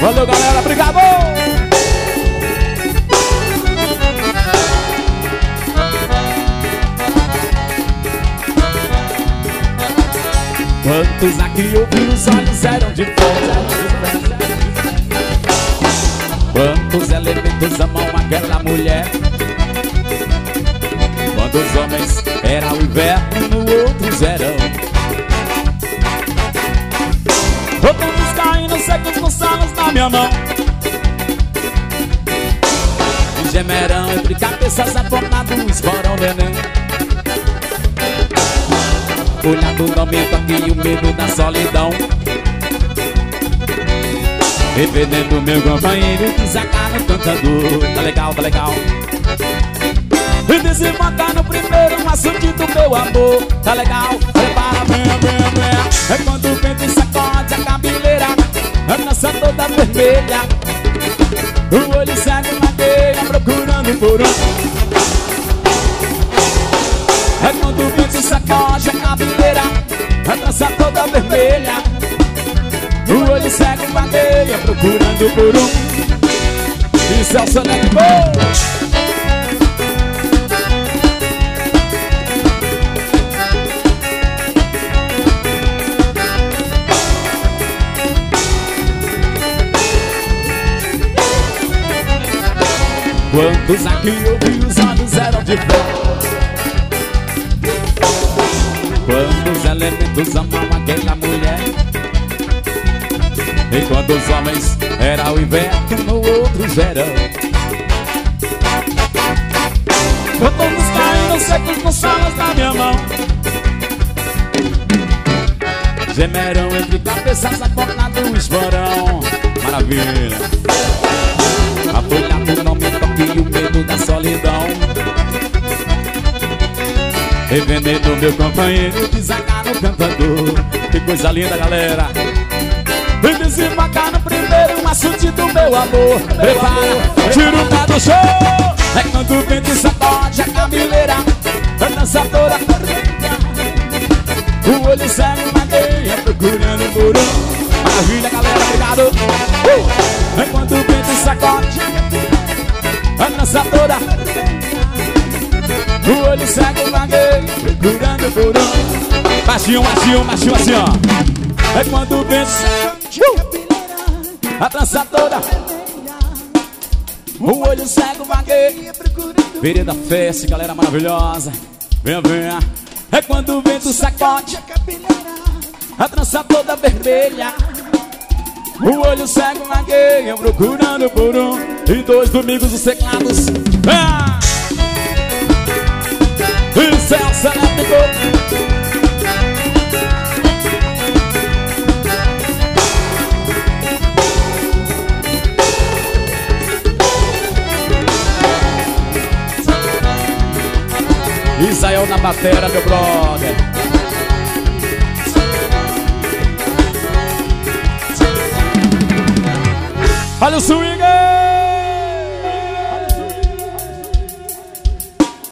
Valeu, galera, obrigado! Quantos aqui ouviram os olhos eram de fogo? Quantos elementos amam aquela mulher? Quando os homens era o inverno, no outro verão. Todos caindo secos com salas na minha mão. E gemerão entre cabeças aformados, foram neném. Olhando o momento aqui, o medo da solidão. Revenendo meu companheiro, desacar no cantador. Tá legal, tá legal. E desembarcar no primeiro assunto do meu amor. Tá legal, prepara, venha, venha, venha. É quando o vento sacode a cabeleira, a dança toda vermelha. O olho cego madeira procurando por um. É quando o vento sacode a cabeleira, a dança toda vermelha. O olho cego madeira procurando por um. Isso é o Sonic Boy. Quantos aqui ouvi os olhos eram de fogo? Quantos elementos amam aquela mulher? E quando os homens era o inverno, no outro verão. Todos caindo secos com salas na minha mão. Gemerão entre cabeças acordados, vorão. Maravilha. Apoiado no momento aqui, o medo da solidão. Revenendo meu companheiro, desagar no cantador. Que coisa linda, galera. E desembarcar no primeiro açude do meu amor. Prepara, tira o pé do show. É quando o vento sacode a cabeleira, a dançadora correta. O olho cego madeia procurando por um. Maravilha, galera, obrigado. É quando o vento sacode a dançadora, o olho cego madeia procurando por um. Baixinho, baixinho, baixinho assim, ó. É quando o vento a dançadora, o olho cego vagueia. Vereda Fest, galera maravilhosa. Venha, venha. É quando o vento sacode a trança toda vermelha. O olho cego vagueia procurando por um. E dois domingos os teclados. Isso é o Selétrico. Israel na batera, meu brother. Olha o swing!